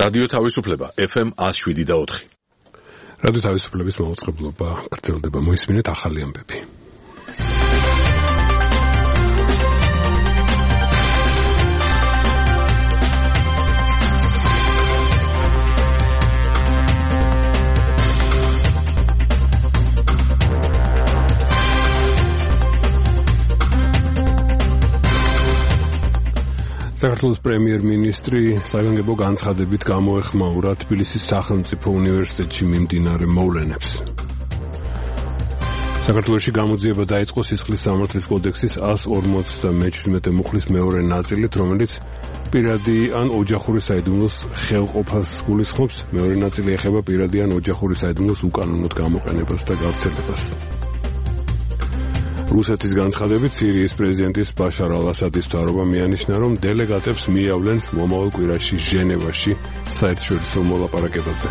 რადიო თავისუფლება FM 107.4. რადიო თავისუფლების მაუწყებლობა გრძელდება. მოისმინეთ ახალი ამბები. საქართველოს პრემიერ-მინისტრი საგანგებო განცხადებით გამოეხმაურა თბილისის სახელმწიფო უნივერსიტეტში მიმდინარე მოვლენებს. საქართველოში გამოძიება დაიწყო სისხლის სამართლის კოდექსის 157 მუხლის მეორე ნაწილით, რომელიც პირადი ან ოჯახური საიდუმლოს ხელყოფას გულისხმობს. მეორე ნაწილი ეხება პირადი ან ოჯახური საიდუმლოს უკანონოდ გამოყენებას და გავრცელებას. რუსეთის განცხადებით სირიის პრეზიდენტის ბაშარ ალ-ასადის მთავრობა მიანიშნა, რომ დელეგატებს მიავლენს მომავალ კვირაში ჟენევაში საერთაშორისო მოლაპარაკებაზე.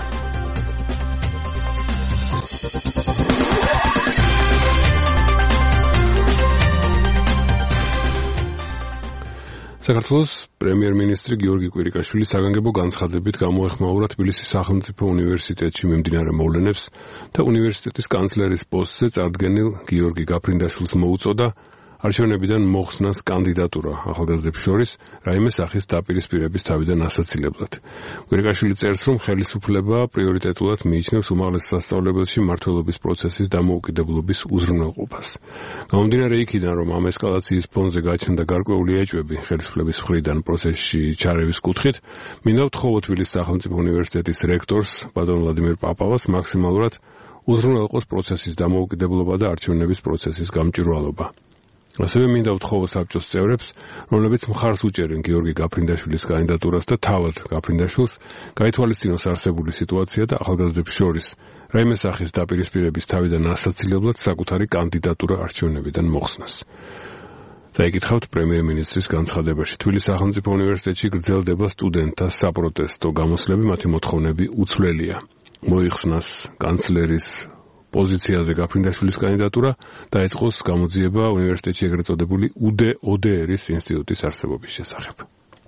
საქართველოს პრემიერ-მინისტრი გიორგი კვირიკაშვილი საგანგებო განცხადებით გამოეხმაურა თბილისის სახელმწიფო უნივერსიტეტში მიმდინარე მოვლენებს და უნივერსიტეტის კანცლერის პოსტზე წარდგენილ გიორგი გაფრინდაშვილს მოუწოდა არჩევნებიდან მოხსნას კანდიდატურა ახალგაზრდებს შორის რაიმე სახის დაპირისპირების თავიდან ასაცილებლად. კვირიკაშვილი წერს, რომ ხელისუფლება პრიორიტეტულად მიიჩნევს უმაღლეს სასწავლებელში მმართველობის პროცესის დამოუკიდებლობის უზრუნველყოფას. გამომდინარე იქიდან, რომ ამ ესკალაციის ფონზე გაჩნდა გარკვეული ეჭვები ხელისუფლების მხრიდან პროცესში ჩარევის კუთხით, მინდა ვთხოვო თბილისის სახელმწიფო უნივერსიტეტის რექტორს ბატონ ვლადიმერ პაპავას მაქსიმალურად უზრუნველყოს პროცესის დამოუკიდებლობა და არჩევნების პროცესის გამჭვირვალობა. ასევე მინდა ვთხოვო საბჭოს წევრებს, რომლებიც მხარს უჭერენ გიორგი გაფრინდაშვილის კანდიდატურას და თავად გაფრინდაშვილს, გაითვალისწინოს არსებული სიტუაცია და ახალგაზრდებს შორის რაიმე სახის დაპირისპირების თავიდან ასაცილებლად საკუთარი კანდიდატურა არჩევნებიდან მოხსნას. წაიკითხავთ პრემიერ-მინისტრის განცხადებაში. თბილისის სახელმწიფო უნივერსიტეტში გრძელდება სტუდენტთა საპროტესტო გამოსვლები, მათი მოთხოვნები უცვლელია. მოიხსნას კანცლერის პოზიციაზე გაფრინდაშვილის კანდიდატურა, დაიწყოს გამოძიება უნივერსიტეტში ეგრეთ წოდებული უდეერის ინსტიტუტის არსებობის შესახებ.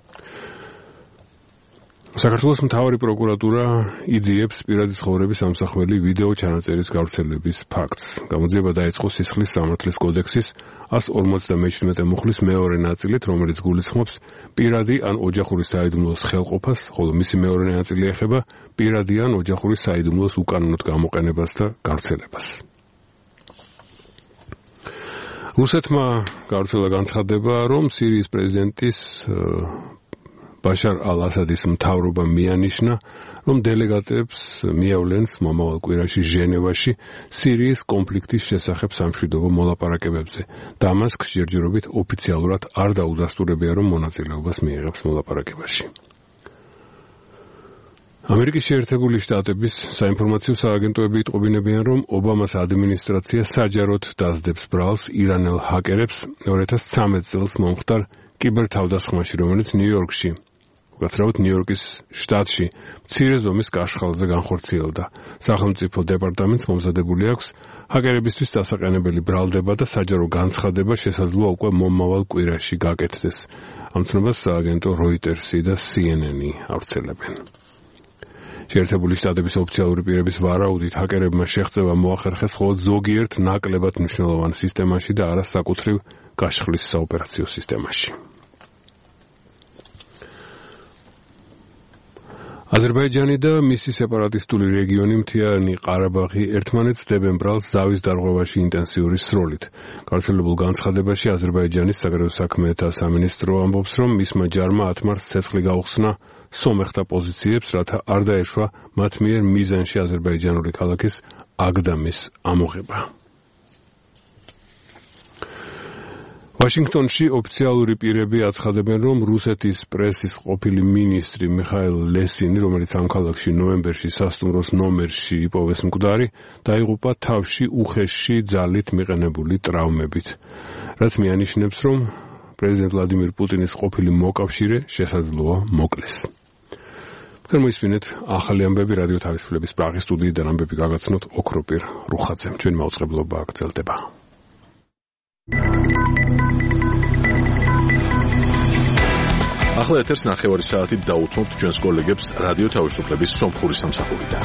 საქართველოს მთავარი პროკურატურა იძიებს პირადი ცხოვრების ამსახველი ვიდეო ჩანაწერის გავრცელების ფაქტს. გამოძიება დაიწყო სისხლის სამართლის კოდექსის 157 მუხლის მეორე ნაწილით, რომელიც გულისხმობს პირადი ან ოჯახური საიდუმლოს ხელყოფას, ხოლო მისი მეორე ნაწილი ეხება პირადი ან ოჯახური საიდუმლოს უკანონოდ გამოყენებას და გავრცელებას. რუსეთმა გავრცელა განცხადება, რომ სირიის პრეზიდენტის ბაშარ ალ-ასადის მთავრობა მიანიშნა, რომ დელეგატებს მიავლენს მომავალ კვირაში ჟენევაში სირიის კონფლიქტის შესახებ სამშვიდობო მოლაპარაკებებზე. დამასკს ჯერჯერობით ოფიციალურად არ დაუდასტურებია, რომ მონაწილეობას მიიღებს მოლაპარაკებაში. ამერიკის შეერთებული შტატების საინფორმაციო სააგენტოები იტყობინებიან, რომ ობამას ადმინისტრაცია საჯაროდ დასდებს ბრალს ირანელ ჰაკერებს 2013 წელს მომხდარ კიბერთავდასხმაში, რომელიც ნიუ-იორკში, უკაცრავად ნიუ-იორკის შტატში, მცირე ზომის კაშხალზე განხორციელდა. სახელმწიფო დეპარტამენტს მომზადებული აქვს ჰაკერებისთვის დასაყენებელი ბრალდება და საჯარო განცხადება შესაძლოა უკვე მომავალ კვირაში გაკეთდეს. ამ ცნობას სააგენტო Reuters-ი და CNN-ი ავრცელებენ. შეერთებული შტატების ოფიციალური პირების ვარაუდით ჰაკერებმა შეღწევა მოახერხეს მხოლოდ ზოგიერთ ნაკლებად მნიშვნელოვან სისტემაში და არა საკუთრივ გაშხლის საოპერაციო სისტემაში. აზერბაიჯანი და მისი სეპარატისტული რეგიონი მთიანი ყარაბაღი ერთმანეთს დებენ ბრალს ზავის დარღვევაში ინტენსიური სროლით. გავრცელებულ განცხადებაში აზერბაიჯანის საგარეო საქმეთა სამინისტრო ამბობს, რომ მისმა ჯარმა 10 მარტს ცეცხლი გაუხსნა სომეხთა პოზიციებს, რათა არ დაეშვა მათ მიერ მიზანში აზერბაიჯანული ქალაქის აგდამის ამოღება. ვაშინგტონში ოფიციალური პირები აცხადებენ, რომ რუსეთის პრესის ყოფილი მინისტრი მიხაილ ლესინი, რომელიც ამ ქალაქში ნოემბერში სასტუმროს ნომერში იპოვეს მკვდარი, დაიღუპა თავში უხეში ძალით მიყენებული ტრავმებით. რაც მიანიშნებს, რომ პრეზიდენტ ვლადიმირ პუტინის ყოფილი მოკავშირე შესაძლოა მოკლეს. მოისმინეთ ახალი ამბები რადიო თავისუფლების პრაღის სტუდიიდან ამბები გაგაცნოთ ოქროპირ რუხაძემ. ჩვენი მაუწყებლობა გრძელდება. ახლა ეთერს 9 საათით დაუთმობთ ჩვენს კოლეგებს რადიო თავისუფლების სომხური სამსახურიდან.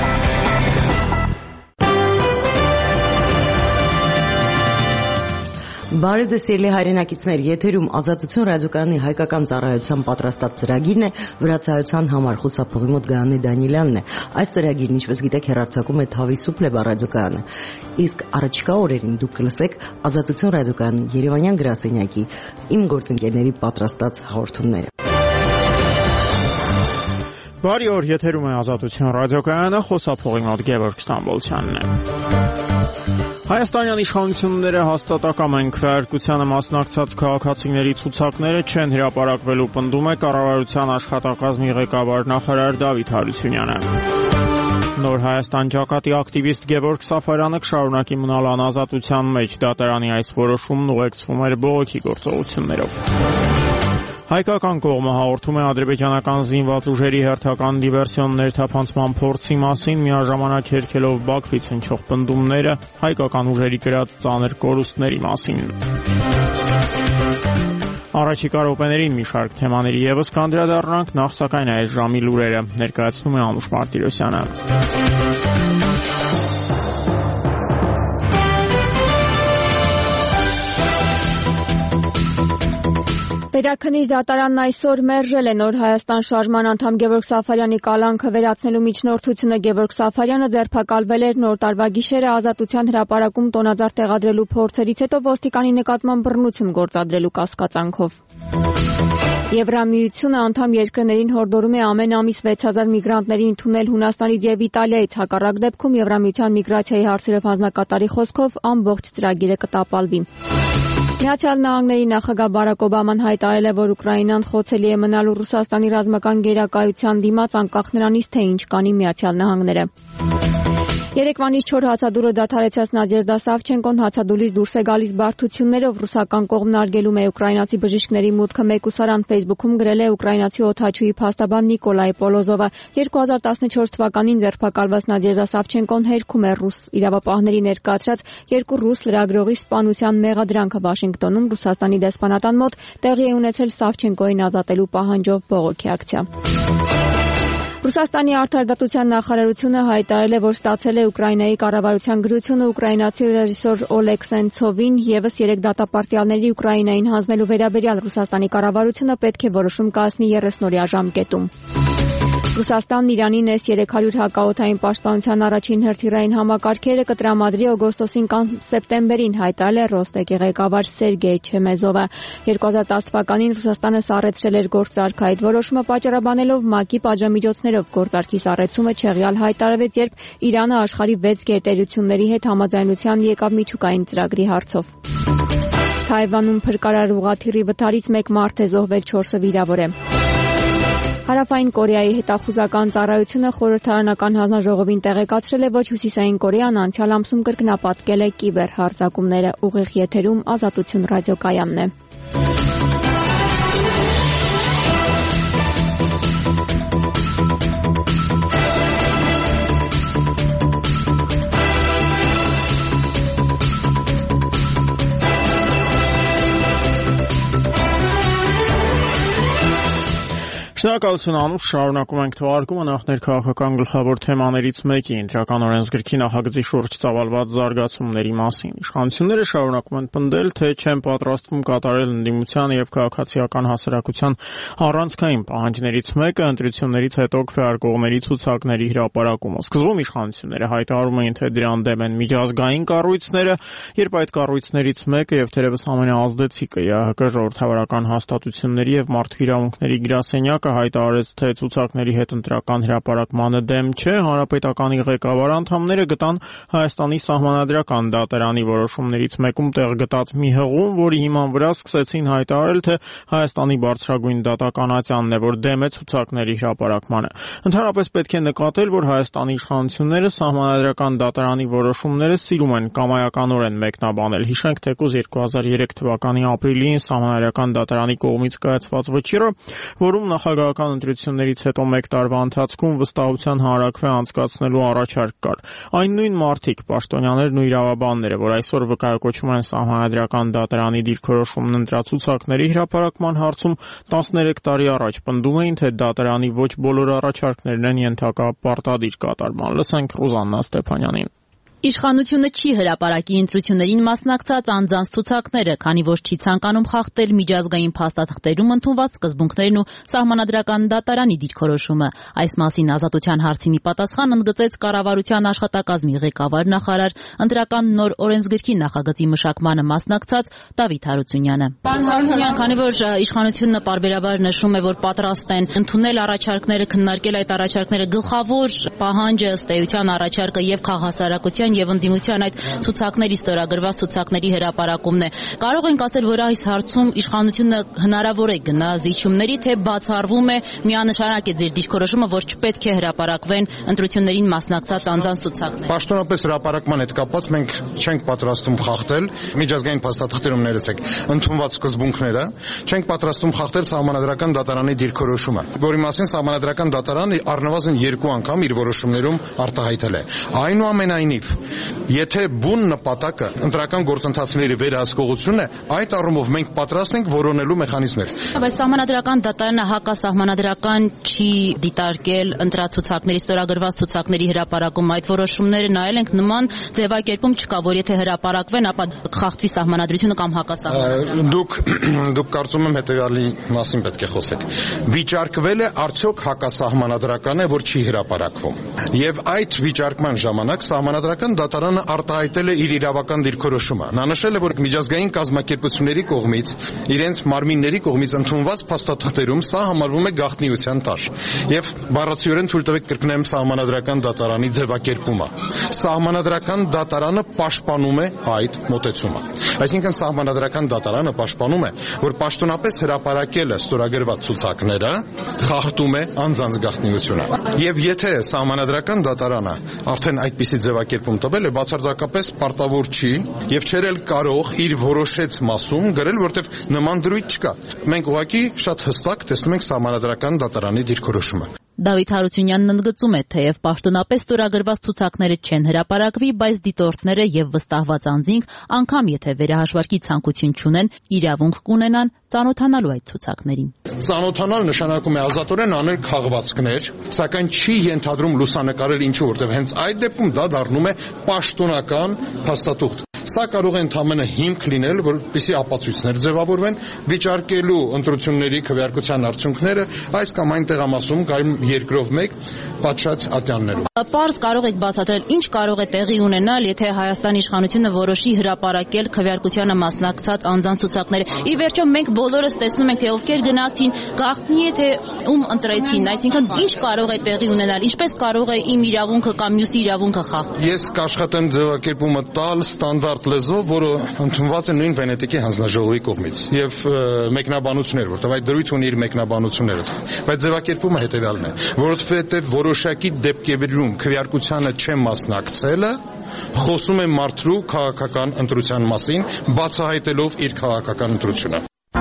Բարև ձեզ սիրելի հայրենակիցներ, եթերում Ազատություն ռադիոկայանի հայկական ծառայության պատրաստած ծրագիրն է, վրացայության համար խոսափողի մոտ Գայանե Դանիելյանն է։ Այս ծրագիրն, ինչպես գիտեք, հեռարձակում է Թավիսուփլեբա ռադիոկայանը։ Իսկ առաջիկա օրերին դուք կլսեք Ազատություն ռադիոկայանի Երևանյան գրասենյակի իմ գործընկերների պատրաստած հաղորդումները։ Բարի օր, եթերում է Ազատություն ռադիոկայանը, խոսափողի մոտ Գևորգ Ստամբոլցյանն է։ Հայաստանյան իշխանությունները հաստատակամ են քվեարկությանը մասնակցած քաղաքացիների ցուցակները չեն հրապարակվելու պնդում է կառավարության աշխատակազմի ղեկավար նախարար Դավիթ Հարությունյանը։ Նոր Հայաստան ջակատի ակտիվիստ Գևորգ Սաֆարյանը կշարունակի մնալ անազատության մեջ, դատարանի այս որոշումն ուղեկցվում էր բողոքի գործողություններով։ Հայկական կողմը հաղորդում է ադրբեջանական զինված ուժերի հերթական դիվերսիոն ներթափանցման փորձի մասին, միաժամանակ հերքելով Բաքվից հնչող պնդումները հայկական ուժերի կրած ծանր կորուստների մասին։ Առաջիկա րոպեներին մի շարք թեմաների ևս կանդրադառնանք, նախ սակայն այս ժամի լուրերը ներկայացնում է Անուշ Մարտիրոսյանը։ Վերաքննիչ դատարանն այսօր մերժել է Նոր Հայաստան շարժման անդամ Գևորգ Սաֆարյանի կալանքը վերացնելու միջնորդությունը։ Գևորգ Սաֆարյանը ձերբակալվել էր նոր տարվա գիշերը Ազատության հրապարակում տոնածառ տեղադրելու փորձերից հետո ոստիկանի նկատմամբ բռնություն գործադրելու կասկածանքով։ Եվրամիությունը անդամ երկրներին հորդորում է ամեն ամիս 6000 միգրանտների ընդունել Հունաստանից եւ Իտալիայից, հակառակ դեպքում Եվրամիության միգրացիայի հարցերով հանձնակատարի խոսքով ամբողջ ծրագիրը կտապալվի։ Միացյալ Նահանգների նախագահ Բարակ Օբաման հայտարարել է, որ Ուկրաինան խոցելի է մնալու Ռուսաստանի ռազմական գերակայության դիմաց, անկախ նրանից, թե ինչ կանի Միացյալ Նահանգները։ Երեկվանից 4 հացադուլը դադարեցած Նադեժդա Սավչենկոն հացադուլից դուրս է գալիս բարդություններով, ռուսական կողմն արգելում է ուկրաինացի բժիշկների մուտքը մեկուսարան, Facebook-ում գրել է ուկրաինացի օդաչուի փաստաբան Նիկոլայ Պոլոզովը։ 2014 թվականին ձերբակալված Նադեժդա Սավչենկոն հերքում է ռուս իրավապահների ներկայացրած 2 ռուս լրագրողի սպանության մեղադրանքը Վաշինգտոնում Ռուսաստանի դեսպանատան մոտ տեղի է ունեցել Սավչենկոին ազատելու պահանջով բողոքի ակցիա։ Ռուսաստանի արդարադատության նախարարությունը հայտարարել է, որ ստացել է Ուկրաինայի կառավարության գրությունը ուկրաինացի ռեժիսոր Օլեգ Սենցովին եւս 3 դատապարտյալների Ուկրաինային հանձնելու վերաբերյալ Ռուսաստանի կառավարությունը պետք է որոշում կայացնի 30-օրյա ժամկետում։ Ռուսաստանն Իրանին S-300 հակաօդային պաշտպանության առաջին հրթիռային համակարգերը կտրամադրի օգոստոսին կամ սեպտեմբերին, հայտարարել է Ռոստեկի ղեկավար Սերգեյ Չեմեզովը։ 2010 թվականին Ռուսաստանը սառեցրել էր գործարք, այդ որոշումը պատճառաբանելով ՄԱԿ-ի պատժամիջոցներով գործարքի սառեցումը չեղյալ հայտարարվեց, երբ Իրանը աշխարհի 6 գերտերությունների հետ համաձայնության եկավ միջուկային ծրագրի հարցով։ Թայվանում փրկարար ուղղաթիռի վթարից 1 մարդ է զոհվել, 4-ը վիրավոր է։ Հարավային Կորեայի հետախուզական ծառայությունը խորհրդարանական հանձնաժողովին տեղեկացրել է, որ Հյուսիսային Կորեան անցյալ ամսում կրկնապատկել է կիբերհարձակումները։ Ուղիղ եթերում Ազատություն ռադիոկայանն է։ Շնորհակալություն Անուշ, շարունակում ենք թողարկումը, նախ ներքաղաքական գլխավոր թեմաներից մեկի Ընտրական օրենսգրքի նախագծի շուրջ ծավալված զարգացումների մասին։ Իշխանությունները շարունակում են պնդել, թե չեն պատրաստվում կատարել ընդդիմության եւ քաղաքացիական հասարակության առանցքային պահանջներից մեկը ընտրություններից հետո քվեարկողների ցուցակների հրապարակումը։ Սկզբում իշխանությունները հայտարարում էին, թե դրան դեմ են միջազգային կառույցները, երբ այդ կառույցներից մեկը եւ թերևս ամենաազդեցիկը ԵԱՀԿ ժողովրդավարական հաստատությունների եւ մարդու իրավունքների գրասենյակը հայտարարեց, թե ցուցակների հետ ընտրական հրապարակմանը դեմ չէ, հանրապետականի ղեկավար անդամները գտան Հայաստանի սահմանադրական դատարանի որոշումներից մեկում տեղ գտած մի հղում, որի հիման վրա սկսեցին հայտարարել, թե Հայաստանի բարձրագույն դատականատյանն է, որ դեմ է ցուցակների հրապարակմանը։ Ընդհանրապես պետք է նկատել, որ Հայաստանի իշխանությունները սահմանադրական դատարանի որոշումները սիրում են կամայականորեն մեկնաբանել։ Հիշենք, թեկուզ 2003 թվականի ապրիլին սահմանադրական դատարանի կողմից կայացված վճիռը, որում նախագահ նախագահական ընտրություններից հետո 1 տարվա ընթացքում վստահության հանրաքվե անցկացնելու առաջարկ կար։ Այն նույն մարդիկ, պաշտոնյաներն ու իրավաբանները, որ այսօր վկայակոչում են Սահմանադրական դատարանի դիրքորոշումն ընտրացուցակների հրապարակման հարցում 13 տարի առաջ պնդում էին, թե դատարանի ոչ բոլոր առաջարկներն են ենթակա պարտադիր կատարման։ Լսենք Ռուզաննա Ստեփանյանին։ Իշխանությունը չի հրապարակի ընտրություններին մասնակցած անձանց ցուցակները, քանի որ չի ցանկանում խախտել միջազգային փաստաթղթերում ընդունված սկզբունքներն ու Սահմանադրական դատարանի դիրքորոշումը։ Այս մասին Ազատության հարցինի պատասխան ընդգծեց կառավարության աշխատակազմի ղեկավար նախարար, ընտրական նոր օրենսգրքի նախագծի մշակմանը մասնակցած Դավիթ Հարությունյանը։ Պարոն Հարությունյան, քանի որ իշխանությունը պարբերաբար նշում է, որ պատրաստ են ընդունել առաջարկները, քննարկել այդ առաջարկները, գլխավոր պահանջը ըստ էության առաջարկը եւ քաղաքասարակության եւ ընդդիմության այդ ցուցակների ստորագրված ցուցակների հրապարակումն է։ Կարող ենք ասել, որ այս հարցում իշխանությունը հնարավոր է գնա զիջումների, թե բացառվում է միանշանակ է ձեր դիրքորոշումը, որ չպետք է հրապարակվեն ընտրություններին մասնակցած անձանց ցուցակներ։ Պաշտոնապես հրապարակման հետ կապված մենք չենք պատրաստում խախտել միջազգային փաստաթղթերում ներեցեք ընդունված սկզբունքները, չենք պատրաստում խախտել Սահմանադրական դատարանի դիրքորոշումը, որի մասին Սահմանադրական դատարանը առնվազն 2 անգամ իր որոշումներում արտահայտել է։ Այնուամենայնիվ, եթե բուն նպատակը ընտրական գործընթացների վերահսկողությունն է, այդ առումով մենք պատրաստ ենք որոնելու մեխանիզմներ։ Բայց Սահմանադրական դատարանը հակասահմանադրական չի դիտարկել ընտրացուցակների ստորագրված ցուցակների հրապարակում, այդ որոշումները նայել ենք, նման ձևակերպում չկա, որ եթե հրապարակվեն, ապա խախտվի սահմանադրությունը կամ հակասահմանադրությունը։ Դուք կարծում եմ հետեւյալի մասին պետք է խոսեք։ Վիճարկվել է արդյոք հակասահմանադրական է, որ չի հրապարակվում։ Եվ այդ վիճարկման ժամանակ Սահմանադրական դատարանը արտահայտել է իր իրավական դիրքորոշումը։ Նա նշել է, որ միջազգային կազմակերպությունների կողմից, իրենց մարմինների կողմից ընդունված փաստաթղթերում սա համարվում է գաղտնիության տար։ Եվ բառացիորեն թույլ տվեք կրկնեմ Սահմանադրական դատարանի ձևակերպումը։ Սահմանադրական դատարանը պաշտպանում է այդ մոտեցումը։ Այսինքն Սահմանադրական դատարանը պաշտպանում է, որ պաշտոնապես հրապարակելը ստորագրված ցուցակները խախտում է անձանց գաղտնիությունը։ Եվ եթե Սահմանադրական դատարանը արդեն այդպիսի ձևակերպում տվել է, բացարձակապես պարտավոր չի եւ չէր էլ կարող իր որոշեց մասում գրել, որտեղ նման դրույթ չկա։ Մենք ուղղակի շատ հստակ տեսնում ենք Սահմանադրական դատարանի դիրքորոշումը։ Դավիթ Հարությունյանն ընդգծում է, թեև պաշտոնապես ստորագրված ցուցակները չեն հրապարակվի, բայց դիտորդները եւ վստահված անձինք, անգամ եթե վերահաշվարկի ցանկություն չունեն, իրավունք կունենան ծանոթանալու այդ ցուցակներին։ Ծանոթանալ նշանակում է ազատորեն անել քաղվածքներ, սակայն չի ենթադրում լուսանկարել ինչու, որտեղ հենց այդ դեպքում դա դառնում է պաշտոնական փաստաթուղթ։ Սա կարող է ընդհանրապես հիմք լինել, որպեսզի ապացույցներ ձևավորվեն, վիճարկելու ընտրությունների քվեարկության արդյունքները այս կամ այն տեղամասում կամ երկրով մեկ պատշաճ ատյաններում։ Պարզ կարող եք բացատրել, ինչ կարող է տեղի ունենալ, եթե Հայաստանի իշխանությունը որոշի հրապարակել քվեարկությանը մասնակցած անձանց ցուցակները։ Ի վերջո մենք բոլորս տեսնում ենք, թե ովքեր գնացին, գաղտնի է թե ում ընտրեցին, այսինքն ինչ կարող է տեղի ունենալ, ինչպես կարող է իմ իրավունքը կամ մյուսի իրավունքը խախտել։ Ես կաշխատեմ ձևակերպումը տալ ստանդարտ լեզվով, որը ընդունված է նույն Վենետիկի հանձնաժողովի կողմից եւ մեկնաբանություններ, որտեղ այդ դրույթ ունի իր մեկնաբանությունները։ Բայց ձևակերպումը հետեւյալն է, որովհետեւ որոշակի դեպքերում քվեարկությանը չեմ մասնակցելը խոսում է մարդու քաղաքական ընտրության մասին, բացահայտելով իր քաղաքական ընտրությունը։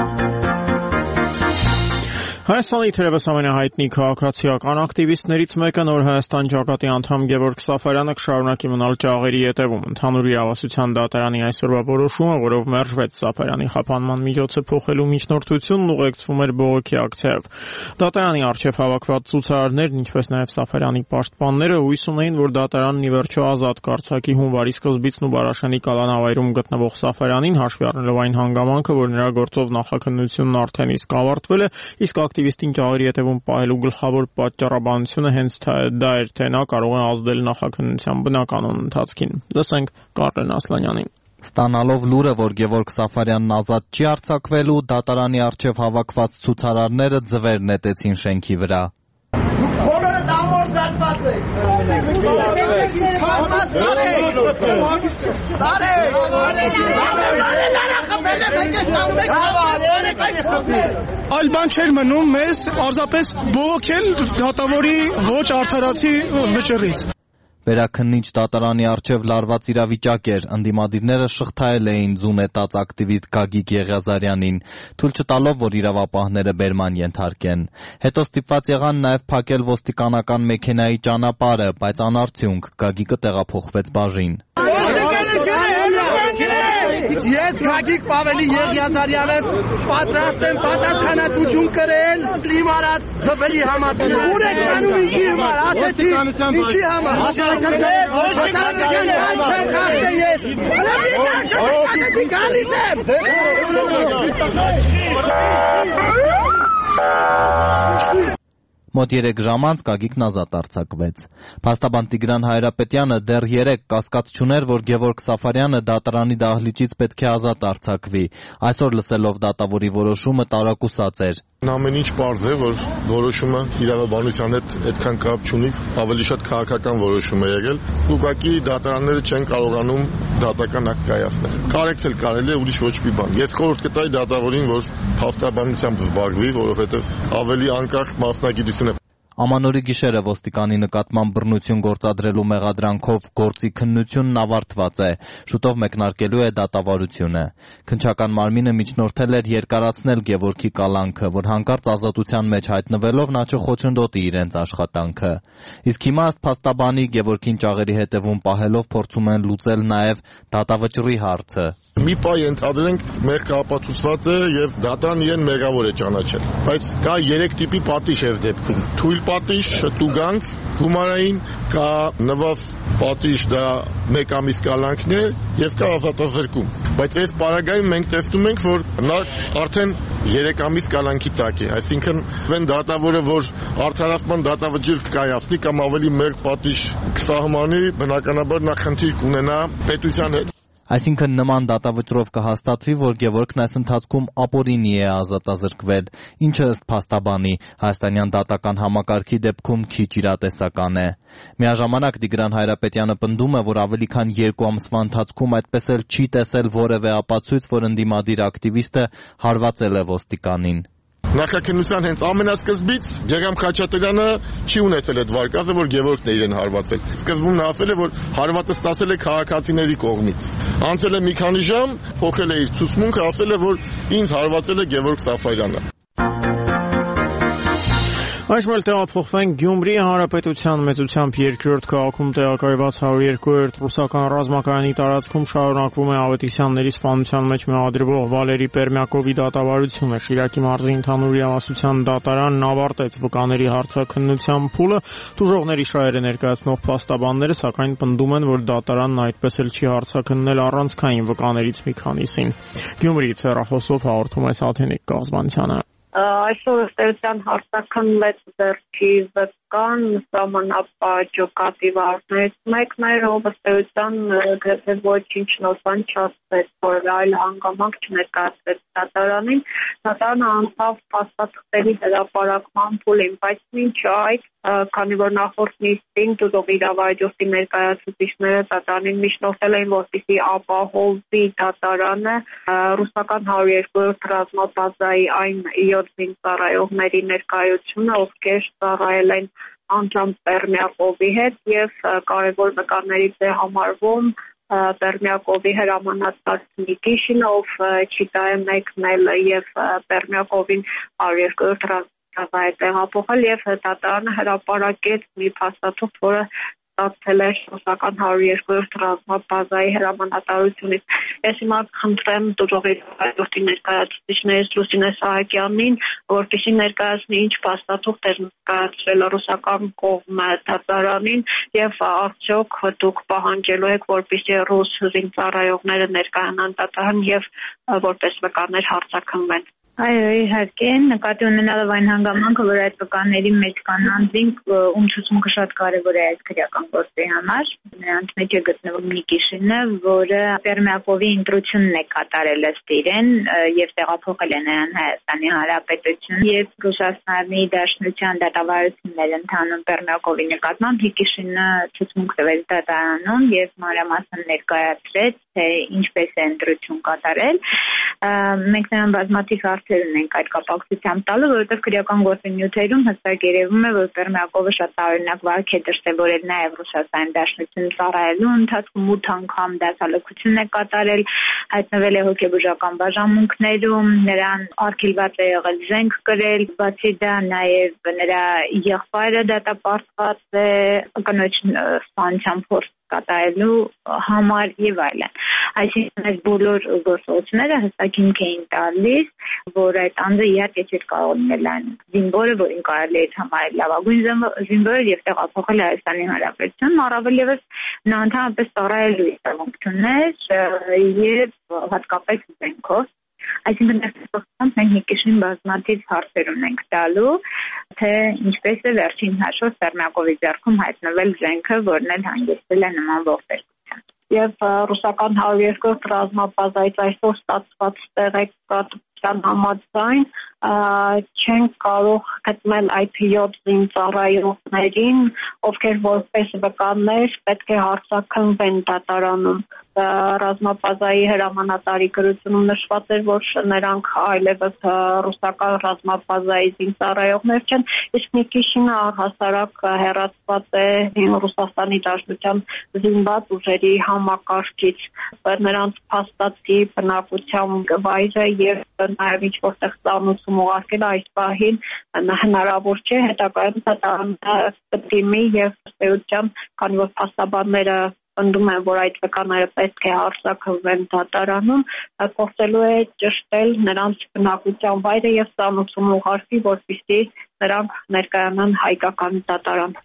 Հայաստանի թերևս ամենահայտնի քաղաքացիական ակտիվիստներից մեկը Նոր Հայաստան ջոկատի անդամ Գևորգ Սաֆարյանը կշարունակի մնալ ճաղերի ետևում։ Ընդհանուր իրավասության դատարանի այսօրվա որոշումը, որով մերժվեց Սաֆարյանի խափանման միջոցը փոխելու միջնորդությունն, ուղեկցվում էր բողոքի ակցիայով։ Դատարանի առջև հավաքված ցուցարարներն, ինչպես նաև Սաֆարյանի պաշտպանները հույս ունեին, որ դատարանն ի վերջո ազատ կարձակի հունվարի սկզբից Նուբարաշանի կալանավայրում գտնվող Սաֆարյանին, հաշվի առնելով այն հանգամանքը, որ նրա գործով նախաքննությունն արդեն իսկ ավարտվել է, իսկ ակտիվիստին ճաղերի ետևում պահելու գլխավոր պատճառաբանությունը հենց դա էր, թե նա կարող է ազդել նախաքննության բնականոն ընթացքին։ Լսենք Կարեն Ասլանյանին։ Ստանալով լուրը, որ Գևորգ Սաֆարյանն ազատ չի արձակվելու, դատարանի առջև հավաքված ցուցարարները ձվեր նետեցին շենքի վրա։ Բոլորը դամորձացված եք։ Այլ բան չէր մնում մեզ պարզապես բողոքել դատավորի ոչ արդարացի վճռից։ Վերաքննիչ դատարանի առջև լարված իրավիճակ էր, ընդդիմադիրները շղթայել էին ձունետած ակտիվիստ Գագիկ Եղիազարյանին, թույլ չտալով, որ իրավապահները բերման ենթարկեն։ Հետո ստիպված եղան նաև փակել ոստիկանական մեքենայի ճանապարհը, բայց անարդյունք, Գագիկը տեղափոխվեց բաժին։ Ես Գագիկ Պավելի Եղիազարյանս պատրաստ եմ պատասխանատվություն կրել իմ արած զվելի համար։ Ուր եք անում ինչի համար, ասեցի, ինչի համար։ Հասարակական բան չեմ խախտել ես։ Ասեցի գալիս եմ։ Մոտ 3 ժամ անց Գագիկն ազատ արձակվեց։ Փաստաբան Տիգրան Հայրապետյանը դեռ 3 կասկած չուներ, որ Գևորգ Սաֆարյանը դատարանի դահլիճից պետք է ազատ արձակվի։ Այսօր լսելով դատավորի որոշումը տարակուսած էր։ Ամեն ինչ պարզ է, որ որոշումը իրավաբանության հետ այդքան կապ չունի, ավելի շատ քաղաքական որոշում է եղել։ Ուղղակի դատարանները չեն կարողանում դատական ակտ կայացնել։ Կարեկցել կարելի է, ուրիշ ոչ մի բան։ Ես խորհուրդ կտայի դատավորին, որ փաստաբանությամբ զբաղվի, որովհետև ավելի անկախ մասնագիտություն է։ Ամանորի գիշերը ոստիկանի նկատմամբ բռնություն գործադրելու մեղադրանքով գործի քննությունն ավարտված է։ Շուտով մեկնարկելու է դատավարությունը։ Քննչական մարմինը միջնորդել էր երկարացնել Գևորգի կալանքը, որ հանկարծ ազատության մեջ հայտնվելով նա չխոչընդոտի իրենց աշխատանքը։ Իսկ հիմա ըստ փաստաբանի Գևորգին ճաղերի հետևում պահելով փորձում են լուծել նաև դատավճռի հարցը։ Մի պահ ենթադրենք մեղքը ապացուցված է եւ դատարանը իրեն մեղավոր է ճանաչել, բայց կա 3 տիպի պատիժ այս դեպքում։ Թույլ պատիժ, շտուգանք, գումարային, կա նվավ պատիժ, դա 1 ամիս կալանքն է եւ կա ազատազրկում։ Բայց այս պարագայում մենք տեսնում ենք, որ նա արդեն 3 ամիս կալանքի տակ է, այսինքն այն դատավորը, որ արդարացման դատավճիռ կկայացնի կամ ավելի մեղմ պատիժ կսահմանի, բնականաբար նա խնդիր կունենա պետության հետ։ Այսինքն նման դատավճռով կհաստատվի, որ Գևորգն այս ընթացքում ապօրինի է ազատազրկվել, ինչը ըստ փաստաբանի հայաստանյան դատական համակարգի դեպքում քիչ իրատեսական է։ Միաժամանակ Տիգրան Հայրապետյանը պնդում է, որ ավելի քան 2 ամսվա ընթացքում այդպես էլ չի տեսել որևէ ապացույց, որ ընդդիմադիր ակտիվիստը հարվածել է ոստիկանին։ Նախաքննության հենց ամենասկզբից Ջեգամ Խաչատրյանը չի ունեցել այդ վարկածը, որ Գևորգն է իրեն հարվածել։ Սկզբում նա ասել է, որ հարվածը ստացել է քաղաքացիների կողմից։ Անցել է մի քանի ժամ, փոխել է իր ցուցմունքը, ասել է, որ ինձ հարվածել է Գևորգ Սաֆարյանը։ Այսօր տեղափոխվենք Գյումրի Հանրապետության մեծությամբ երկրորդ քաղաքում տեղակայված 102-րդ ռուսական ռազմակայանի տարածքում շարունակվում է Ավետիսյանների սպանության մեջ մեղադրվող Վալերի Պերմյակովի դատավարությունը։ Շիրակի մարզի ընդհանուր իրավասության դատարանն ավարտեց վկաների հարցաքննության փուլը։ Տուժողների շահերը ներկայացնող փաստաբանները սակայն պնդում են, որ դատարանն այդպես էլ չի հարցաքննել առանցքային վկաներից մի քանիսին։ Գյումրիից հեռախոսով հաղորդում է Սաթենիկ Կազմանցյանը։ Այսօր ըստեյության հարցաքննվեց ձեռքի վկան սահմանապահ կատիվարներից մեկն էր, ով ըստեյության գրեթե ոչինչ նորբան չասեց, որևէ այլ հանգամանք չներկայացրեց դատարանին։ Դատարանը անցավ փաստաթղթերի հրապարակման փուլին, բայց մինչ այդ, քանի որ նախորդ նիստին դուռով իրավարույթի ներկայացուցիչները դատարանին միջնորդել էին, որպեսզի ապահովի դատարանը ռուսական 102-րդ ռազմաբազայի այն 7 զինծառայողների ներկայությունը, ովքեր ծառայել են Անջամ Պերմյակովի հետ եւ կարևոր վկաներից է համարվում Պերմյակովի հրամանատար Նիկիշինը, ով չիտա է մեկնել եւ Պերմյակովին 102-րդ ռազմաբազա է տեղափոխել եւ դատարանը հրապարակեց մի փաստաթուղթ, որը ստացել է ռուսական 102-րդ ռազմաբազայի հրամանատարությունից։ Ես հիմա խնդրեմ դուռով իրավարույթի ներկայացուցիչներից Լուսինե Սահակյանին, որպեսզի ներկայացնի ինչ փաստաթուղթ էր ներկայացրել ռուսական կողմը դատարանին եւ արդյոք դուք պահանջելու եք, որպեսզի ռուս զինծառայողները ներկայանան դատարան եւ որպես վկաներ հարցաքննվեն։ Այո, իհարկե, նկատի ունենալով այն հանգամանքը, որ այդ վկաների մեջ կան անձինք, ում ցուցմունքը շատ կարևոր է այդ քրեական գործի համար, նրանց մեջ է գտնվում Նիկիշինը, որը Պերմյակովի ընտրությունն է կատարել ըստ իրեն եւ տեղափոխել է նրան Հայաստանի Հանրապետություն եւ Ռուսաստանի Դաշնության դատավարություններ ընթանում Պերմյակովի նկատմամբ Նիկիշինը ցուցմունք տվեց դատարանում եւ մանրամասն ներկայացրեց, թե ինչպես է ընտրություն կատարել։ մենք նրան բազմաթիվ հարցեր ունենք այդ կապակցությամբ տալու, որովհետև քրեական գործի նյութերում հստակ երևում է, որ Պերմյակովը շատ տարօրինակ վարք է դրսևորել նաև Ռուսաստանի Դաշնություն ծառայելու ընթացքում 8 անգամ դասալքություն է կատարել, հայտնվել է հոգեբուժական բաժանմունքներում, նրան արգելված է եղել զենք կրել, բացի դա նաև նրա եղբայրը դատապարտված է կնոջ սպանության փորձ կատարելու համար եւ այլն։ Այսինքն այս բոլոր գործողությունները հստակ հիմք էին տալիս, որ այդ անձը իհարկե չէր կարող լինել այն զինվորը, որին կարելի է համարել լավագույն զինվոր եւ տեղափոխել Հայաստանի Հանրապետություն, առավել եւս նա ընդհանրապես ծառայելու իրավունք ուներ եւ հատկապես զենքով։ Այսինքն մենք մի քիչ բազմաթիվ հարցեր ունենք տալու, թե ինչպես է վերջին հաշվով Պերմյակովի ձեռքում հայտնվել զենքը, որն էլ հանգեցրել է նման ողբերգության։ Եվ ռուսական 102 ռազմաբազայից այսօր ստացված տեղեկատվության համաձայն չեն կարող գտնել այդ 7 զինծառայողներին, ովքեր որպես վկաններ պետք է հարձակվեն դատարանում։ Ռազմաբազայի հրամանատարի գրությունում նշված էր, որ նրանք այլևս ռուսական ռազմաբազայի զինծառայողներ չեն, իսկ Նիկիշինը առհասարակ հեռացված է Ռուսաստանի Դաշնության զինված ուժերի համակարգից, նրանց փաստացի բնակության վայրը եւ նաեւ ինչ որտեղ ծանոթում ուղարկել այս պահին հնարավոր չէ, հետագայում դատարանը կդիմի եւ ըստեյության, քանի որ փաստաբանները ընդդում են, որ այդ վկաները պետք է հարձակվեն դատարանում, փորձելու է ճշտել նրանց բնակության վայրը եւ ծանոթում ուղարկի, որպեսզի նրանք ներկայանան հայկական դատարան։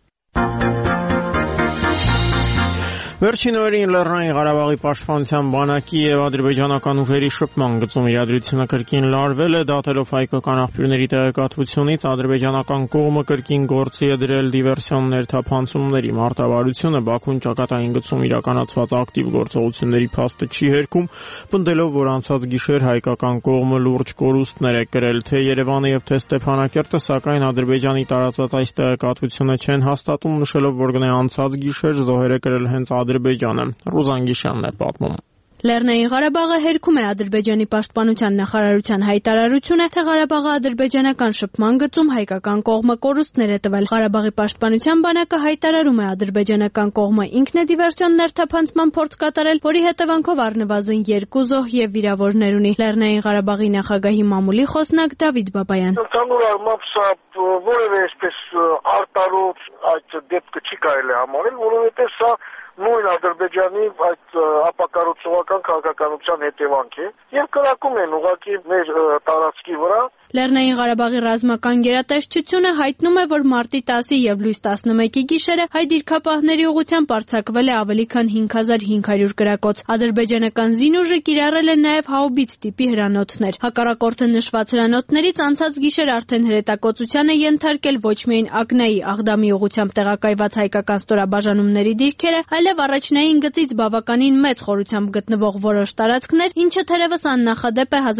Վերջին օրերին Լեռնային Ղարաբաղի պաշտպանության բանակի եւ ադրբեջանական ուժերի շփման գծում իրադրությունը կրկին լարվել է, դատելով հայկական աղբյուրների տեղեկատվությունից ադրբեջանական կողմը կրկին գործի է դրել դիվերսիոն ներթափանցումների մարտավարությունը, Բաքուն ճակատային գծում իրականացված ակտիվ գործողությունների փաստը չի հերքում, պնդելով, որ անցած գիշեր հայկական կողմը լուրջ կորուստներ է կրել, թե Երևանը եւ թե Ստեփանակերտը, սակայն Ադրբեջանի տարածած այս տեղեկատվությունը չեն հաստատում, նշելով, որ գնե անցած գիշեր զոհեր է կրել հենց Ադրբեջանը։ Ռուզան Գիշյանն է պատմում։ Լեռնային Ղարաբաղը հերքում է Ադրբեջանի պաշտպանության նախարարության հայտարարությունը, թե Ղարաբաղի ադրբեջանական շփման գծում հայկական կողմը կորուստներ է տվել։ Ղարաբաղի պաշտպանության բանակը հայտարարում է ադրբեջանական կողմը ինքն է դիվերսիոն ներթափանցման փորձ կատարել, որի հետևանքով առնվազն 2 զոհ եւ վիրավորներ ունի։ Լեռնային Ղարաբաղի նախագահի մամուլի խոսնակ Դավիթ Բաբայան։ Ընդհանուր առմամբ սա որևէ այսպես արտարոց այդ դեպքը չի կարելի համարել, որովհետեւ սա նույն Ադրբեջանի այդ ապակառուցողական քաղաքականության հետևանք է եւ կրակում են ուղղակի մեր տարածքի վրա։ Լեռնային Ղարաբաղի ռազմական գերատեսչությունը հայտնում է, որ մարտի 10-ի եւ լույս 11-ի գիշերը հայ դիրքապահների ուղղությամբ արձակվել է ավելի քան 5500 գրակոց։ Ադրբեջանական զինուժը կիրառել է նաեւ հաուբից տիպի հրանոթներ։ Հակառակորդը նշված հրանոթներից անցած գիշեր արդեն հրետակոծության է ենթարկել ոչ միայն Ակնայի Աղդամի ուղղությամբ տեղակայված հայկական ստորաբաժանումների դիրքերը, այլև առաջնային գծից բավականին մեծ խորությամբ գտնվող որոշ տարածքներ, ինչը թերևս աննախադեպ է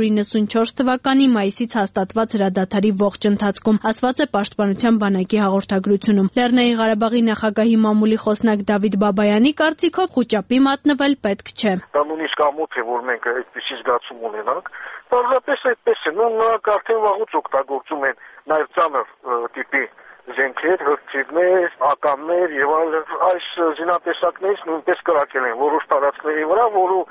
1994 թվականի մայիսից հաստատված հրադադարի ողջ ընթացքում, ասված է պաշտպանության բանակի հաղորդագրությունում։ Լեռնային Ղարաբաղի նախագահի մամուլի խոսնակ Դավիթ Բաբայանի կարծիքով խուճապի մատնվել պետք չէ։ Դա նույնիսկ ամոթ է, որ մենք այդպիսի զգացում ունենանք։ Պարզապես այդպես է, նրանք արդեն վաղուց օգտագործում են նաև ծանր տիպի զենքեր, հրթիռներ, ականներ եւ այլն։ Այս զինատեսակներից նույնպես կրակել են որոշ տարածքների վրա,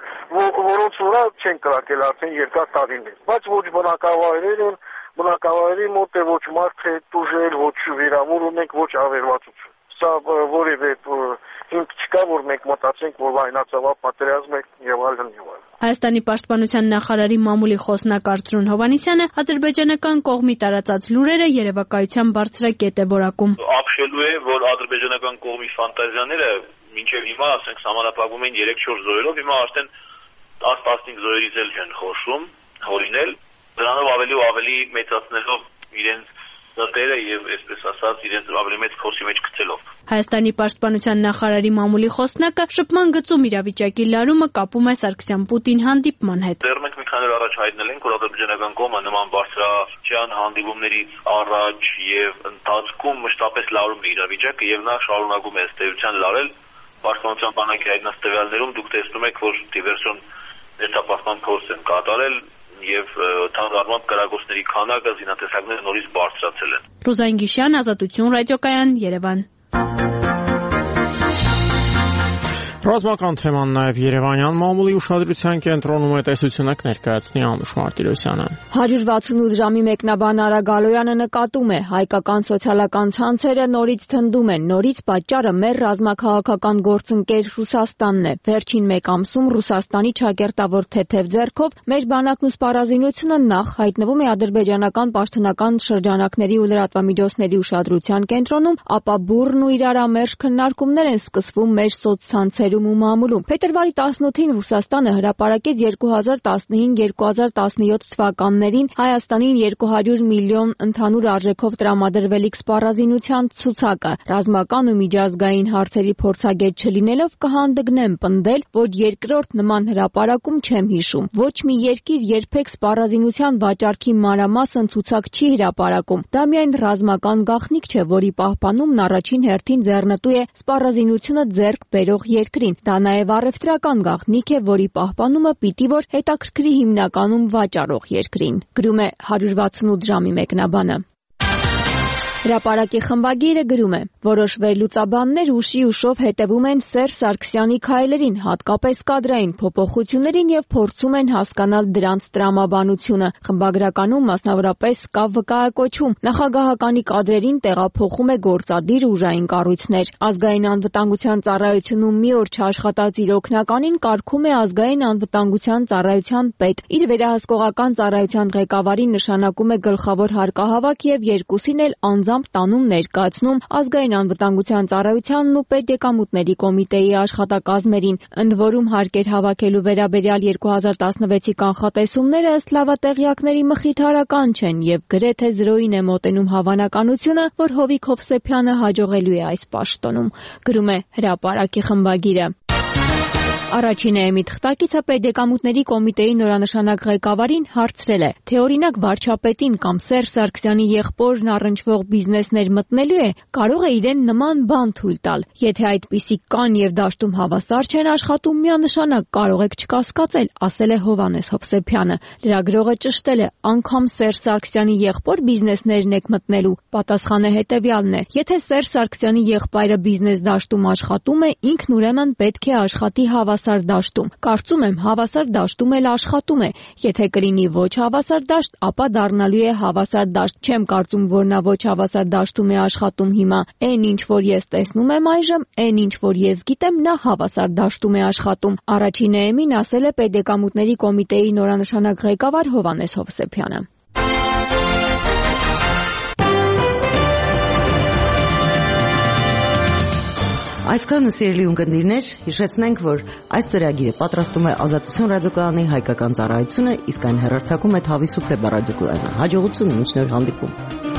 որոնց վրա չեն կրակել արդեն երկար տարիներ։ Բայց ոչ բնակավայրեր են, բնակավայրերի մոտ է ոչ մարդ է տուժել, ոչ վիրավոր ունենք, ոչ ավերվածություն։ Սա որևէ հիմք չկա, որ մենք մտածենք, որ լայնածավալ պատերազմ է եւ այլն եւ այլն։ Հայաստանի պաշտպանության նախարարի մամուլի խոսնակ Արծրուն Հովհաննիսյանը ադրբեջանական կողմի տարածած լուրերը երևակայության բարձրակետ է որակում։ Ապշելու է, որ ադրբեջանական կողմի ֆանտազիաները մինչև հիմա, ասենք, սահմանափակվում են 3-4 զոհերով, հիմա արդեն 10-15 զոհերից էլ չեն խոսում, հորինել, դրանով ավելի ու ավելի մեծացնելով իրենց դատերը եւ այսպես ասած իրենց ավելի մեծ փորձի մեջ գցելով։ Հայաստանի պաշտպանության նախարարի մամուլի խոսնակը շփման գծում իրավիճակի լարումը կապում է Սարգսյան-Պուտին հանդիպման հետ։ Դեռ մենք մի քանի օր առաջ հայտնել ենք, որ ադրբեջանական կողմը նման բարձրաճան հանդիպումներից առաջ եւ ընթացքում մշտապես լարում է իրավիճակը եւ նա շարունակում է ըստ էության լարել։ Պաշտպանության բանակի հայտնած տվյալներում դուք տեսնում եք, որ դիվերսիոն ներթափախման փորձ են կատարել եւ թանգարման կրակոցների քանակը զինատեսակները նորից բարձրացել են։ Ռուզան Գիշյան, Ազատություն ռադիոկայան, Երևան։ Ռազմական թեման նաև Երևանյան մամուլի ուշադրության կենտրոնում է, տեսությունը կներկայացնի Անուշ Մարտիրոսյանը։ 168 ժամի մեկնաբան Արա Գալոյանը նկատում է, հայկական սոցիալական ցանցերը նորից թնդում են, նորից պատճառը մեր ռազմաքաղաքական գործընկեր Ռուսաստանն է։ Վերջին մեկ ամսում Ռուսաստանի ճակերտավոր թեթև ձեռքով մեր բանակն ու սպառազինությունը նախ հայտնվում է ադրբեջանական պաշտոնական շրջանակների ու լրատվամիջոցների ուշադրության կենտրոնում, ապա բուռն ու իրարամերժ քննարկումներ են սկսվում մեր սոցցանցերում ու մամուլում։ Փետրվարի 18-ին Ռուսաստանը հրապարակեց 2015-2017 թվականներին Հայաստանին 200 միլիոն ընդհանուր արժեքով տրամադրվելիք սպառազինության ցուցակը։ Ռազմական ու միջազգային հարցերի փորձագետ չլինելով կհանդգնեմ պնդել, որ երկրորդ նման հրապարակում չեմ հիշում։ Ոչ մի երկիր երբեք սպառազինության վաճառքի մանրամասն ցուցակ չի հրապարակում։ Դա միայն ռազմական գաղտնիք չէ, որի պահպանումն առաջին հերթին ձեռնտու է սպառազինությունը ձեռք բերող երկրին։ Դա նաև առևտրական գաղտնիք է, որի պահպանումը պիտի որ հետաքրքրի հիմնականում վաճառող երկրին։ Գրում է 168 ժամի մեկնաբանը։ Հրապարակի խմբագիրը գրում է. որոշ վերլուծաբաններ ուշի ուշով հետևում են Սերժ Սարգսյանի քայլերին, հատկապես կադրային փոփոխություններին եւ փորձում են հասկանալ դրանց տրամաբանությունը։ Խմբագրականում մասնավորապես կա վկայակոչում. նախագահականի կադրերին տեղափոխում է գործադիր ուժային կառույցներ։ Ազգային անվտանգության ծառայությունում մի օր չաշխատած իր օգնականին կարգում է ազգային անվտանգության ծառայության պետ։ Իր վերահսկողական ծառայության ղեկավարին նշանակում է գլխավոր հարկահավաք եւ երկուսին էլ տանում ներկայացնում ազգային անվտանգության ծառայությանն ու պետեկամուտների կոմիտեի աշխատակազմերին։ Ընդ որում հարկեր հավաքելու վերաբերյալ 2016-ի կանխատեսումները ըստ լավատեղյակների մխիթարական չեն եւ գրեթե զրոյին է մոտենում հավանականությունը, որ Հովիկ Հովսեփյանը հաջողելու է այս պաշտոնում։ Գրում է հրապարակի խմբագիրը։ Առաջինը մի թղթակիցը պետեկամուտների կոմիտեի նորանշանակ ղեկավարին հարցրել է, թե օրինակ վարչապետին կամ Սերժ Սարգսյանի եղբորն առնչվող բիզնեսներ մտնելու է, կարող է իրեն նման բան թույլ տալ։ Եթե այդպիսիք կան եւ դաշտում հավասար չեն աշխատում, միանշանակ կարող եք չկասկածել, ասել է Հովանես Հովսեփյանը։ Լրագրողը ճշտել է, անգամ Սերժ Սարգսյանի եղբոր բիզնեսներն եք մտնելու։ Պատասխանը հետեւյալն է. եթե Սերժ Սարգսյանի եղբայրը բիզնես դաշտում աշխատում է, ինքն ուրեմն պետք է աշխատի հավասար դաշտում։ Կարծում եմ հավասար դաշտում էլ աշխատում է։ Եթե կլինի ոչ հավասար դաշտ, ապա դառնալու է հավասար դաշտ։ Չեմ կարծում, որ նա ոչ հավասար դաշտում է աշխատում հիմա։ Այն ինչ որ ես տեսնում եմ այժմ, այն ինչ որ ես գիտեմ, նա հավասար դաշտում է աշխատում։ Առաջին էմին ասել է պետեկամուտների կոմիտեի նորանշանակ ղեկավար Հովանես Հովսեփյանը։ Այսքանը սիրելի ունկնդիրներ, հիշեցնենք, որ այս ծրագիրը պատրաստում է Ազատություն ռադիոկայանի հայկական ծառայությունը, իսկ այն հեռարձակում է Թավիսուփլե ռադիոկայանը։ Հաջողություն, մինչ նոր հանդիպում։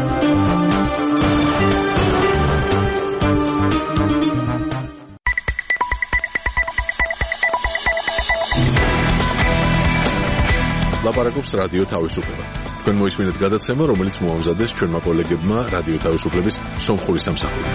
Լապարակობს ռադիո Թավիսուփլե։ Քննույթ մինուտ գադացեմը, რომელიც մոամզադես ჩვენ մակոլեգებმა რადიო თავისუფლების სომხური სამსახური.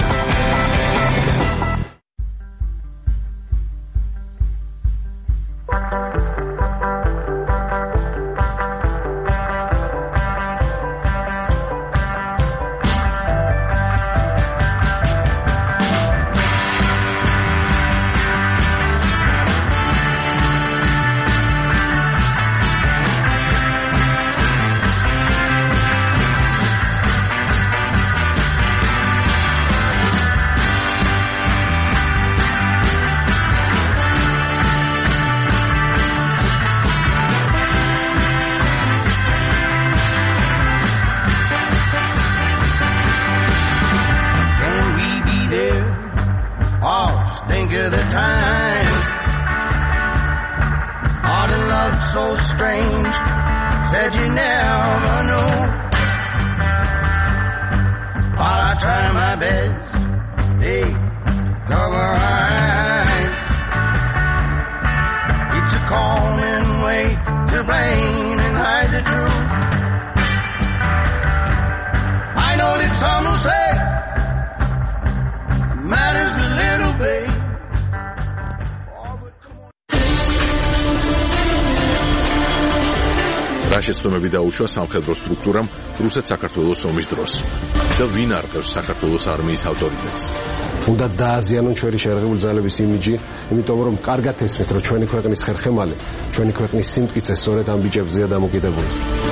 რა შეცდომები დაუშვა სამხედრო სტრუქტურამ რუსეთ-საქართველოს ომის დროს და ვინ არყევს საქართველოს არმიის ავტორიტეტს. უნდა დააზიანონ ჩვენი შეერაღებული ძალების იმიჯი, იმიტომ რომ კარგად ესმით, რომ ჩვენი ქვეყნის ხერხემალი, ჩვენი ქვეყნის სიმტკიცე სწორედ ამ ბიჭებზეა დამოკიდებული.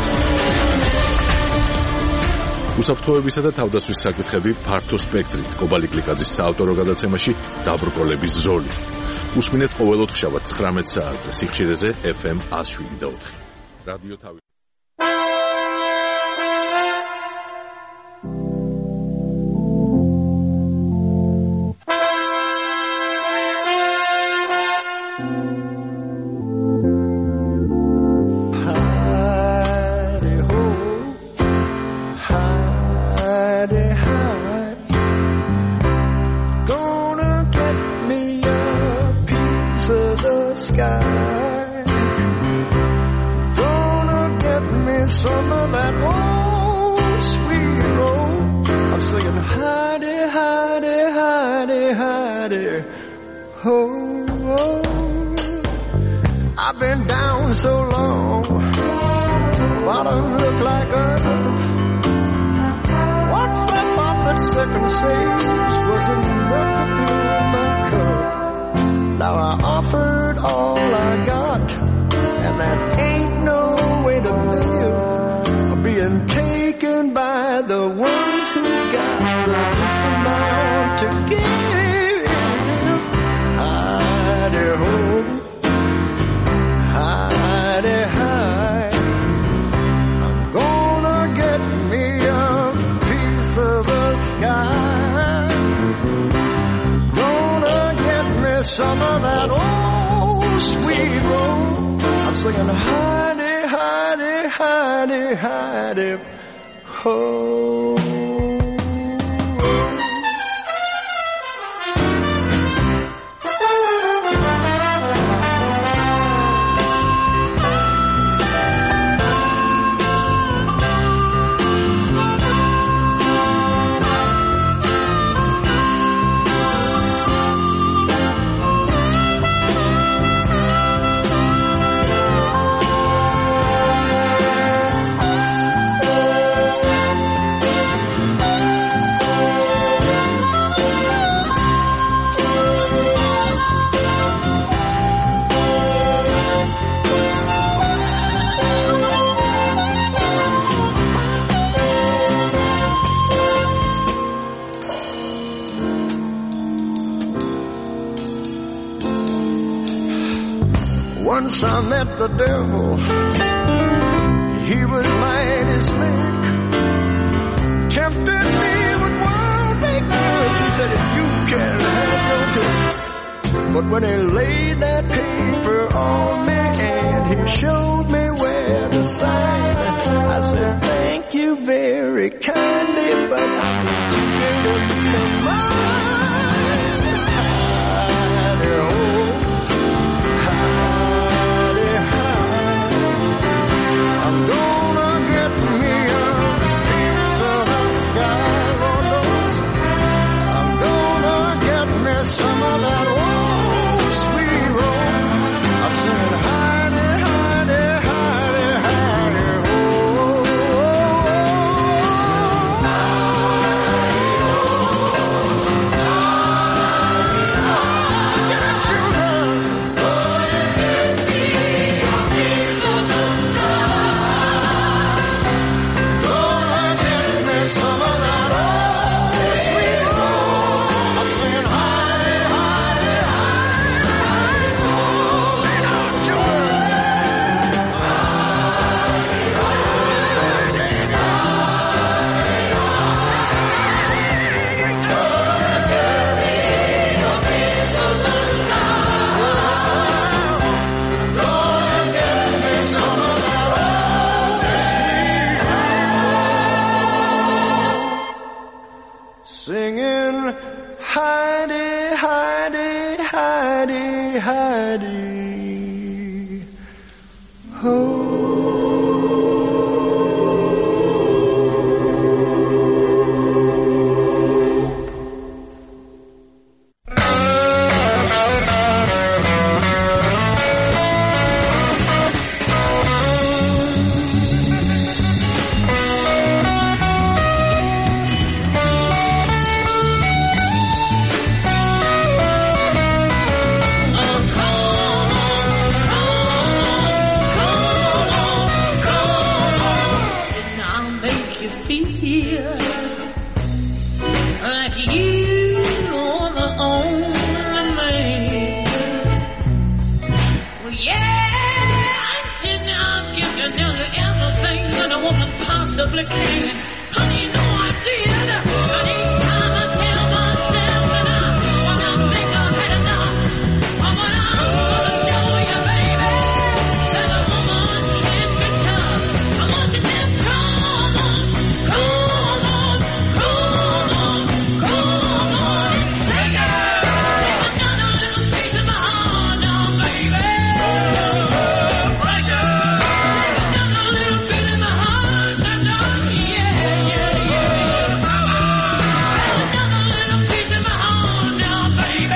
უსაფრთხოებისა და თავდაცვის საკითხები ფართო სპექტრით კობალი კლიკაძის საავტორო გადაცემაში დაბრკოლების ზოლი. უსმინეთ ყოველ ოთხშაბათს 19 საათზე სიხშირეზე FM 107.4. რადიო თავი. I've been down so long, bottom look like earth. Once I thought that second sage was enough to fill my cup. Now I offered all I got, and that ain't no way to live. Being taken by the ones who got the least amount to give. Hi-de-ho. Hi-de-hi, I'm gonna get me a piece of the sky. Gonna get me some of that old sweet roll. I'm singing hi-de-ho. Once I met the devil, he was mighty slick, tempted me with worldly goods. He said, if you can have your pick. But when he laid that paper on me and he showed me where to sign, I said, thank you very kindly, but I'm too big to be mine. I'm gonna get me a piece of the sky, Lord knows. I'm gonna get me some of that old sweet roll. I'm singing hi-de-ho. a woman possibly can. Honey, you know I did. But each time I tell myself that when I think I've had enough, but when I'm gonna show you, baby, that a woman can be tough. I want you to come on, come on, come on, come on, and take it. Take another little piece of my heart now, baby. Break it. Take another little piece of my heart now, yeah, yeah, yeah. Take another little piece of my heart now, baby.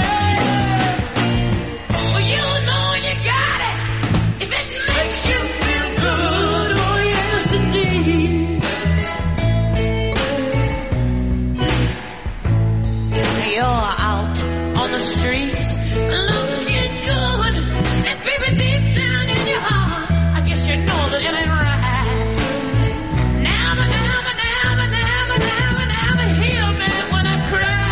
Well, you know you got it if it makes you feel good. Oh, yes, indeed. You're out on the streets looking good, and baby, deep down in your heart, I guess you know that it ain't right. Never, never, never, never, never, never hear me when I cry.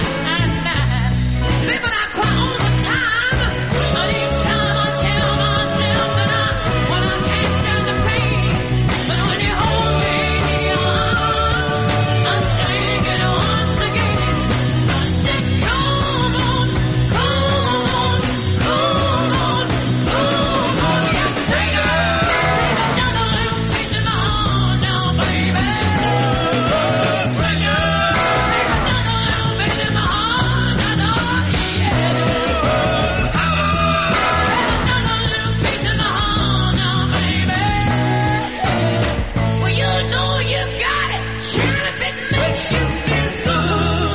Baby, I cry all the time, but each time I tell myself that when I can't stand the pain, but when you hold me in your arms, I sing it once again. I said, come on, come on, come on, come on, yeah, take it. Take another little piece of my heart now, baby. Bring it. Take another little piece of my heart now, yeah. Another little piece of my heart now, baby. Well, you know you got it. Sure, if it makes you feel good.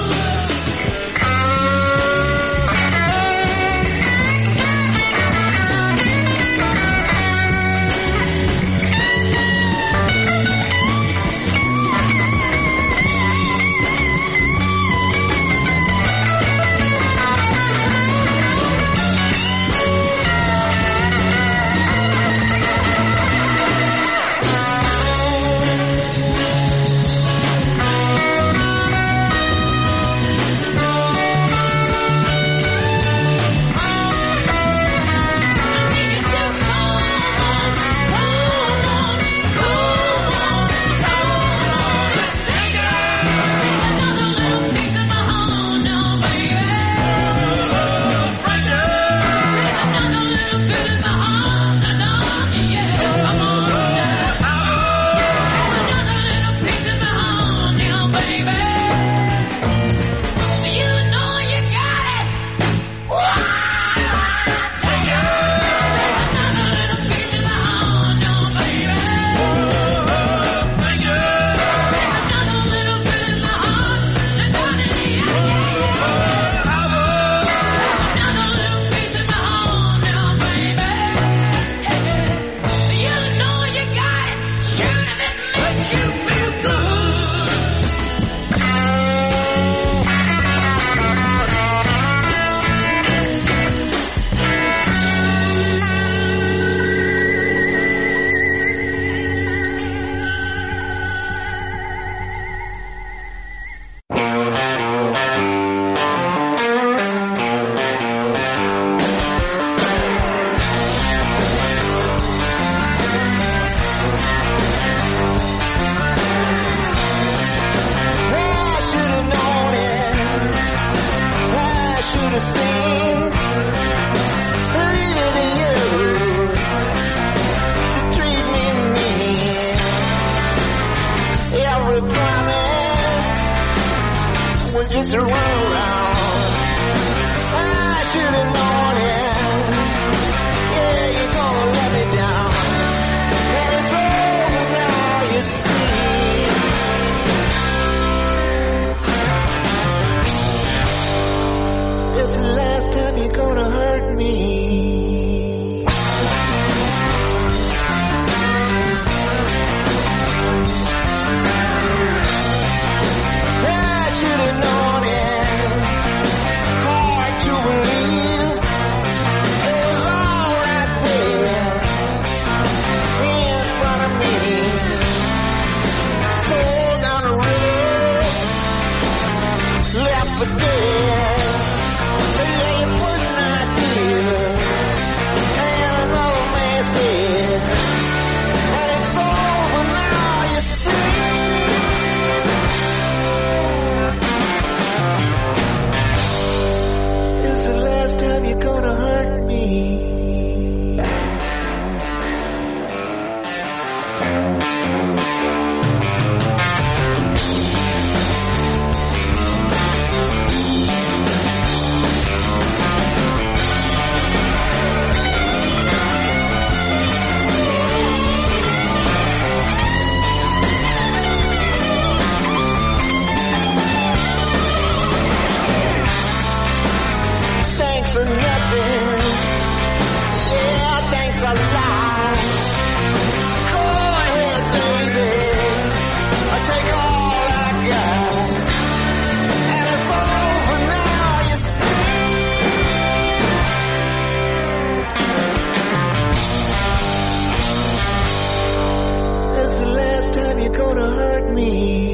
last time you're gonna hurt me?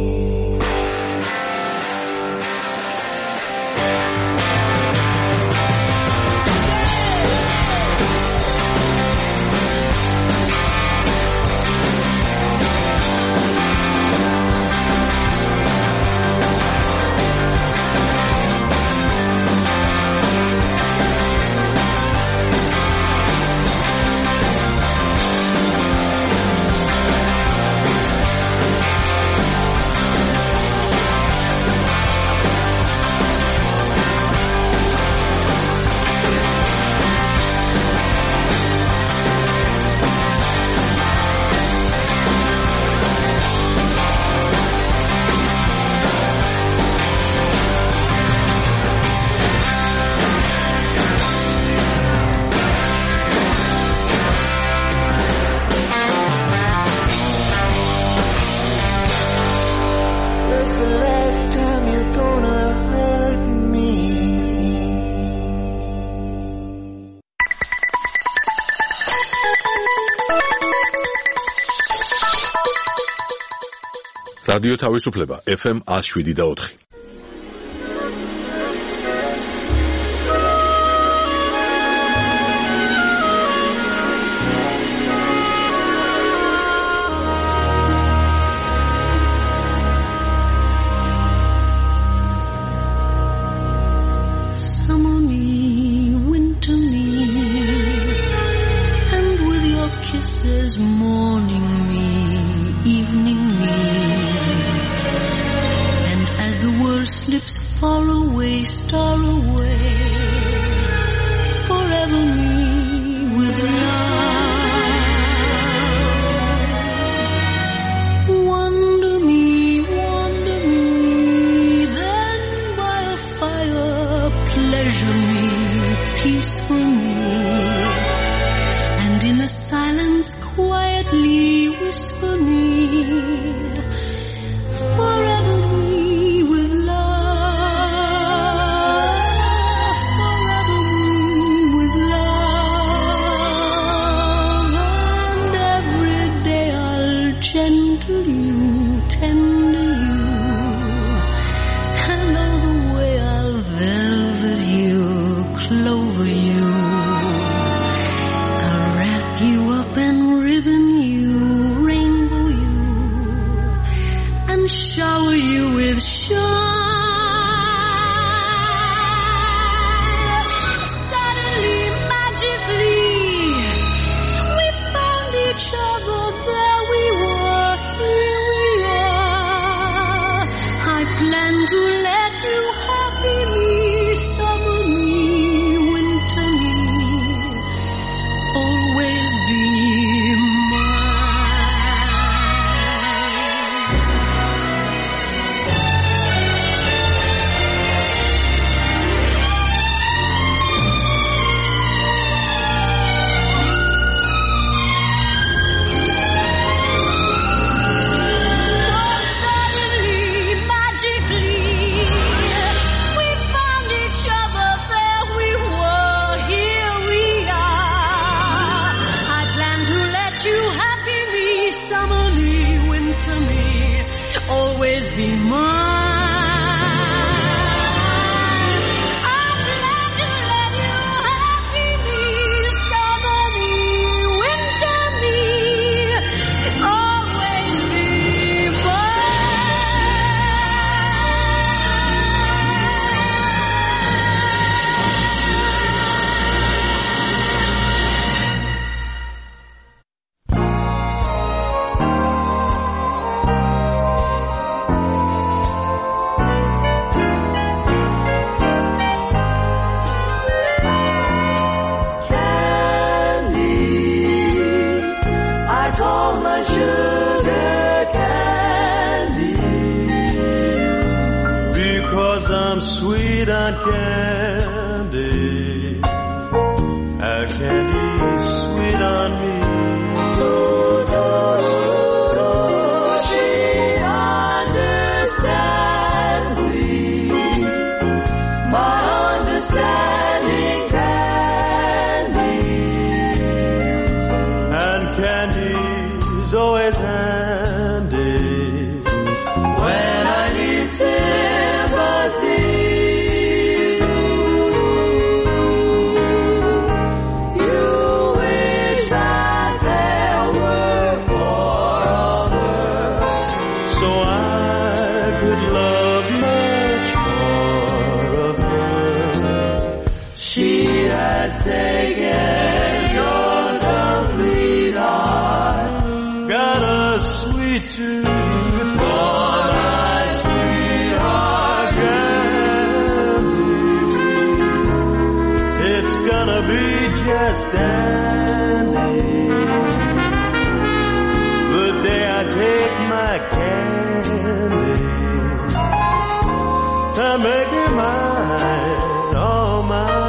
რადიო თავისუფლება FM 107.4. Summer me, winter me, and with your kisses, morning me, evening me. Slips far away, star away, forever me with love. Wonder me, then by a fire, pleasure me, peaceful me, and in the silence quietly whisper me, forever me. Candy's always hand. a sweet tooth, what a sweetheart candy. It's gonna be just dandy the day I take my candy to make it mine, all mine.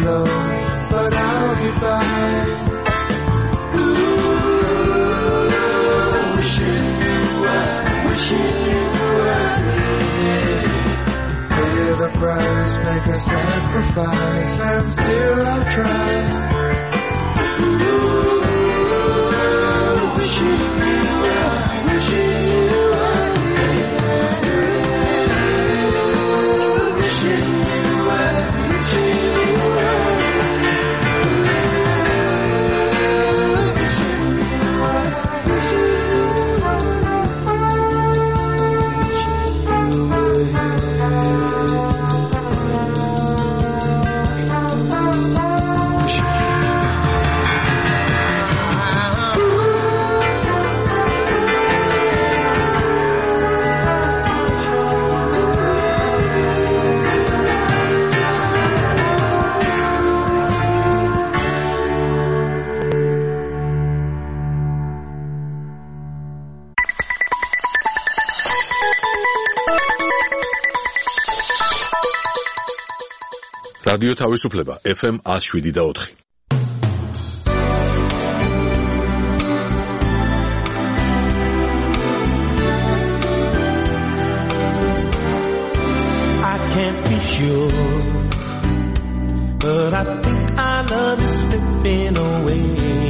low, but I'll be fine. Wishing you were here. Pay the price, make a sacrifice, and still I'll try. Wishing you were რადიო თავისუფლება FM 107.4. I can't be sure, but I think our love is slipping away.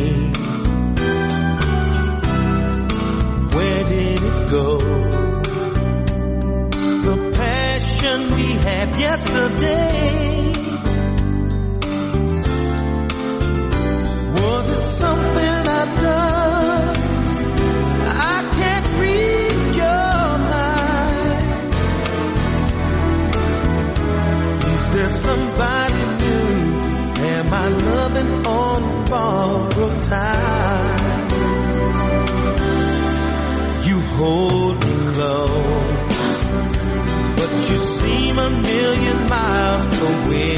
Where did it go? The passion we had yesterday. Was it something I've done? I can't read your mind. Is there somebody new? Am I loving on borrowed time? You hold me close, but you seem a million miles away.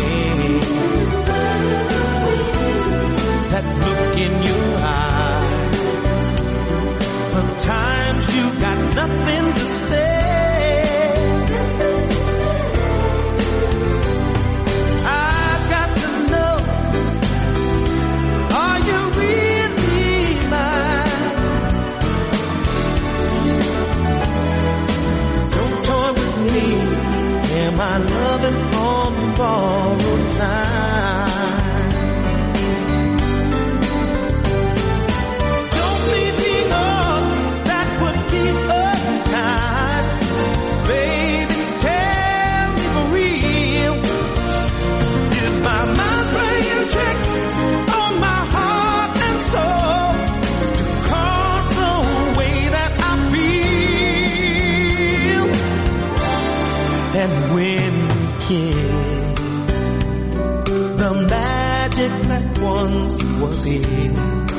That look in your eyes, sometimes you got nothing to say. I've got to know, are you really mine? Don't toy with me, am I loving on borrowed time? And when we kiss, the magic that once was here,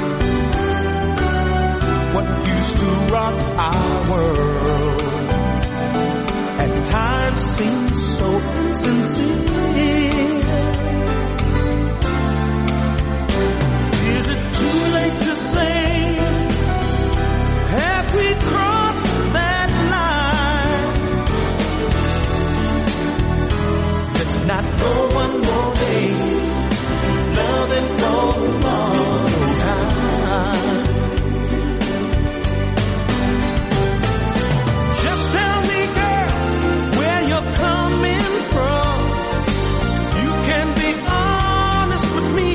what used to rock our world, at times seems so insincere. Is it too late to say, have we crossed that line? Let's not go one more day, loving for more time. Just tell me, girl, where you're coming from. You can be honest with me.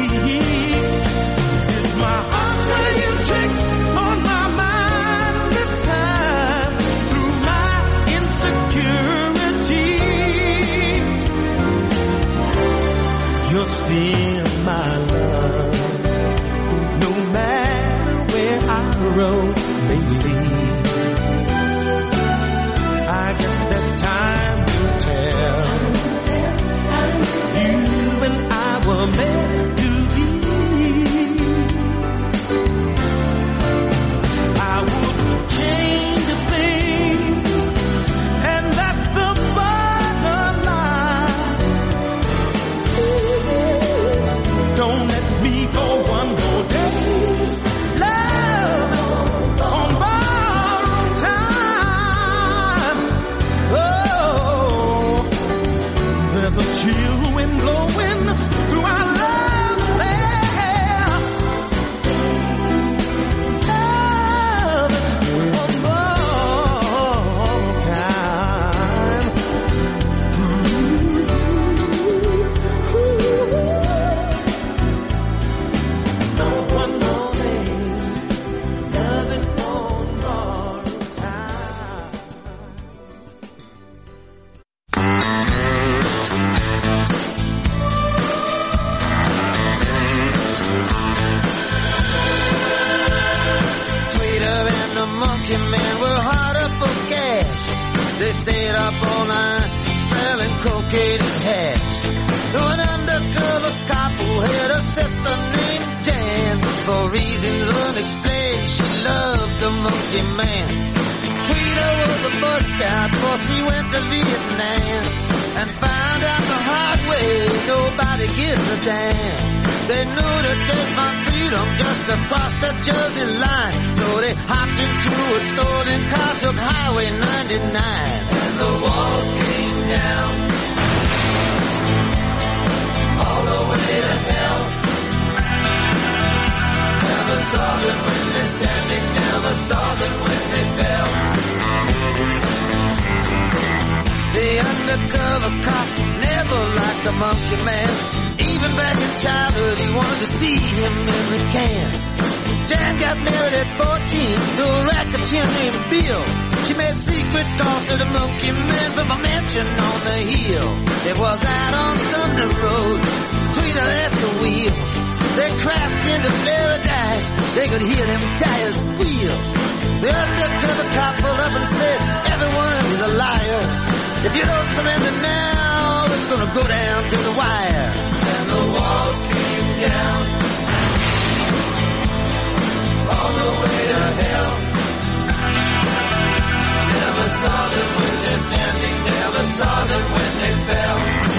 Is my heart playing tricks on my mind this time through my insecurity? You're still my love, no matter where our road may lead. I guess that time will tell. You and I were meant to be. I wouldn't change a thing, and that's the bottom line. Don't sophisticated hatch. To an undercover cop who had a sister named Jan. For reasons unexplained, she loved the monkey man. Tweeter was a Boy Scout before she went to Vietnam. And found out the hard way, nobody gives a damn. They knew that they'd find freedom just across the Jersey line. So they hopped into a stolen car, took Highway 99. And the walls came down all the way to hell. Never saw them when they're standing, never saw them when they fell. The undercover cop never liked the monkey man. Even back in childhood, he wanted to see him in the can. Jan got married at 14 to a racketeer named Bill. She made secret calls to the monkey man from a mansion on the hill. It was out on Thunder Road, Tweeter at the wheel. They crashed into paradise, they could hear them tires squeal. The undercover cop pulled up and said, everyone is a liar. If you don't surrender now, it's gonna go down to the wire. And the walls came down all the way to hell. Never saw them when they're standing, never saw them when they fell.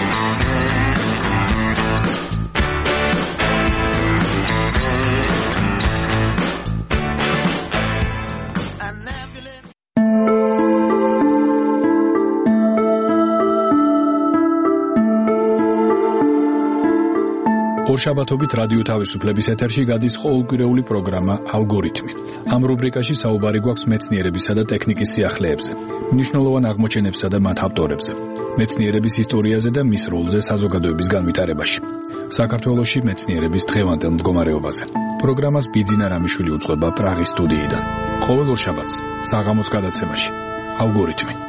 ორშაბათობით რადიო თავისუფლების ეთერში გადის ყოველკვირეული პროგრამა ალგორითმი. ამ რუბრიკაში საუბარი გვაქვს მეცნიერებისა და ტექნიკის სიახლეებზე, მნიშვნელოვან აღმოჩენებსა და მათ ავტორებზე, მეცნიერების ისტორიაზე და მის როლზე საზოგადოების განვითარებაში. საქართველოში მეცნიერების დღევანდელ მდგომარეობაზე. პროგრამას ბიძინა რამიშვილი უძღვება პრაღის სტუდიიდან. ყოველ ორშაბათს საღამოს გადაცემაში ალგორითმი.